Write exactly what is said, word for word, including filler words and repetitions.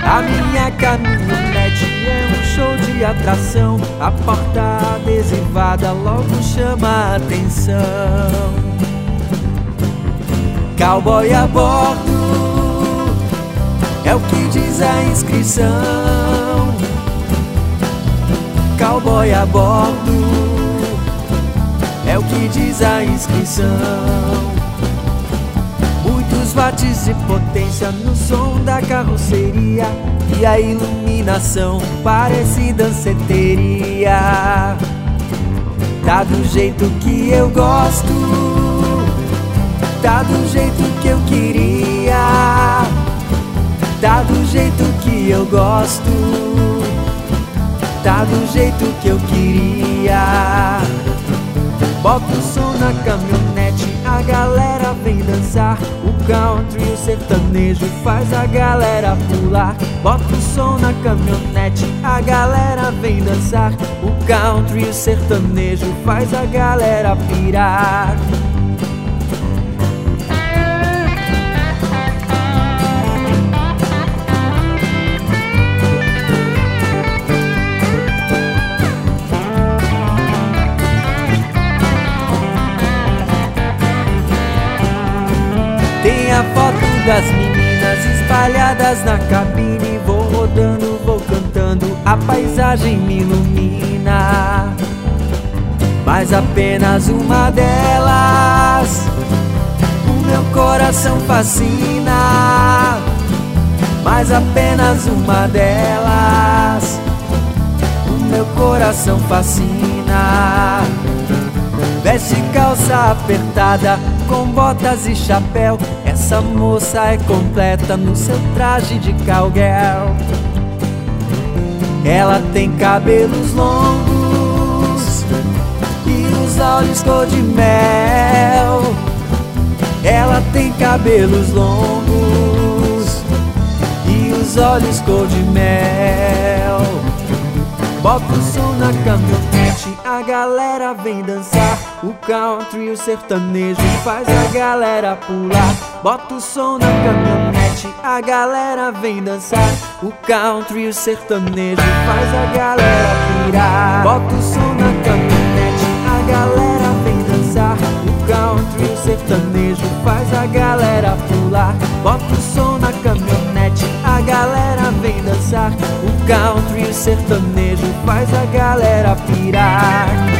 A minha caminhonete é um show de atração. A porta adesivada logo chama a atenção. Cowboy a bordo, é o que diz a inscrição. Cowboy a bordo, é o que diz a inscrição. Muitos watts de potência no som da carroceria, e a iluminação parece danceteria. Tá do jeito que eu gosto, tá do jeito que eu queria, tá do jeito que eu gosto, tá do jeito que eu queria. Bota o som na caminhonete, a galera vem dançar. O country e o sertanejo faz a galera pular. Bota o som na caminhonete, a galera vem dançar. O country e o sertanejo faz a galera pirar. Tem a foto das meninas espalhadas na cabine. Vou rodando, vou cantando, a paisagem me ilumina. Mas apenas uma delas o meu coração fascina. Mas apenas uma delas o meu coração fascina. Veste calça apertada com botas e chapéu. Essa moça é completa no seu traje de cowgirl. Ela tem cabelos longos e os olhos cor de mel. Ela tem cabelos longos e os olhos cor de mel. Bota o som na caminhonete, a galera vem dançar. O country e o sertanejo faz a galera pular. Bota o som na caminhonete, a galera vem dançar. O country e o sertanejo faz a galera pirar. Bota o som na caminhonete, a galera vem dançar. O country e o sertanejo faz a galera pular. Bota o som na caminhonete, a galera vem dançar. O country e o sertanejo faz a galera pirar.